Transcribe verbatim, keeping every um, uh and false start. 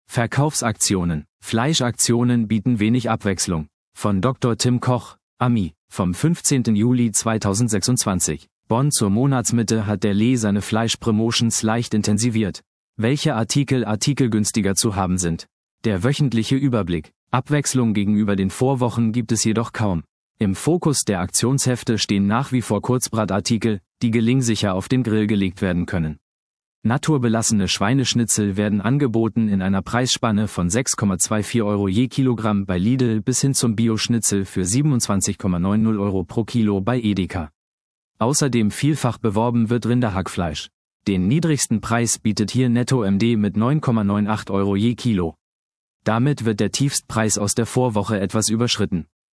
Verkaufsaktionen. Fleischaktionen bieten wenig Abwechslung. Von Doktor Tim Koch, A M I, vom fünfzehnten Juli zweitausendsechsundzwanzig. Bonn: Zur Monatsmitte hat der Lee seine Fleischpromotions leicht intensiviert. Welche Artikel Artikel günstiger zu haben sind. Der wöchentliche Überblick. Abwechslung gegenüber den Vorwochen gibt es jedoch kaum. Im Fokus der Aktionshefte stehen nach wie vor Kurzbratartikel, die gelingsicher auf den Grill gelegt werden können. Naturbelassene Schweineschnitzel werden angeboten in einer Preisspanne von sechs Komma vierundzwanzig Euro je Kilogramm bei Lidl bis hin zum Bio-Schnitzel für siebenundzwanzig Komma neunzig Euro pro Kilo bei Edeka. Außerdem vielfach beworben wird Rinderhackfleisch. Den niedrigsten Preis bietet hier Netto M D mit neun Komma achtzig Euro je Kilo. Damit wird der Tiefstpreis aus der Vorwoche etwas überschritten.